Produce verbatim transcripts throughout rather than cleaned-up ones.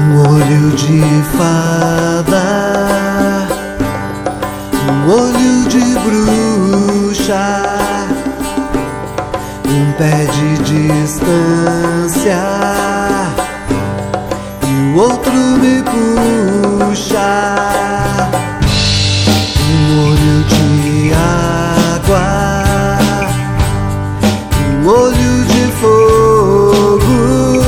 Um olho de fada, um olho de bruxa, um pé de distância e o outro me puxa. Um olho de água, um olho de fogo,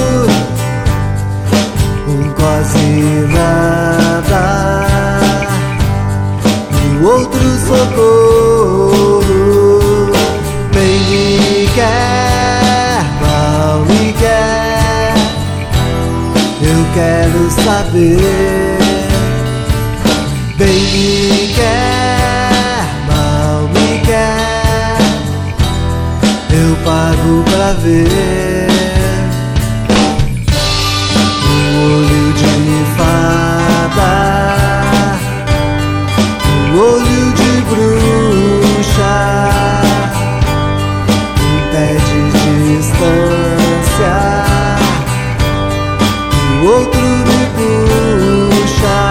um quase nada e o outro socorro. Bem me quer, mal me quer, eu quero saber. Bem me quer, mal me quer, eu pago pra ver. Um olho de fada, um olho de bruxa, um pé de distância e o outro me puxa.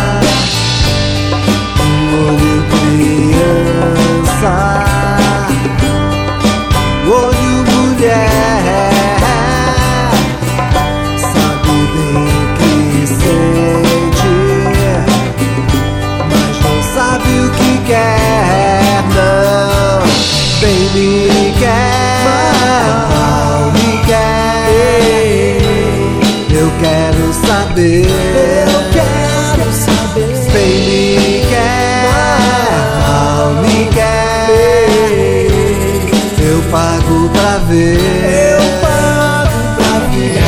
Um olho criança, um olho mulher, sabe bem o que sente, mas não sabe o que quer, não. Bem me quer, mal me quer, eu quero saber. Eu quero saber. Bem me quer, mal me quer, eu pago pra ver. Eu pago pra ver.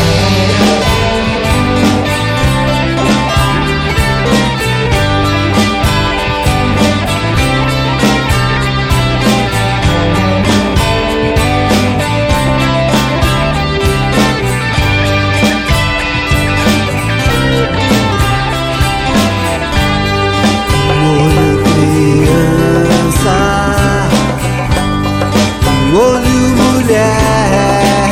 Um olho criança, um olho mulher,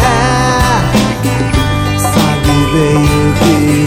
sabe bem o que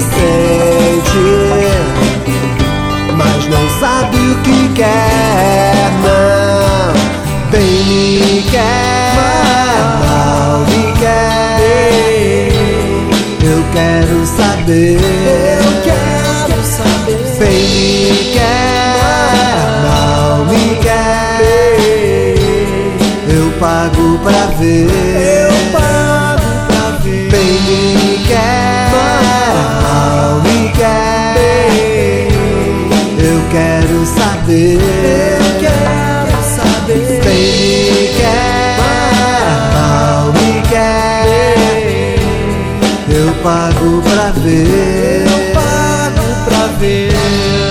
sente, mas não sabe o que quer, não. Bem me quer, mal me quer, eu quero saber. Eu quero saber. Bem me quer, mal me quer, eu pago pra ver. Eu pago pra ver. Bem me quer, mal me quer, eu quero saber. Eu quero saber. Bem me quer, mal me quer, eu pago pra ver. Eu pago pra ver.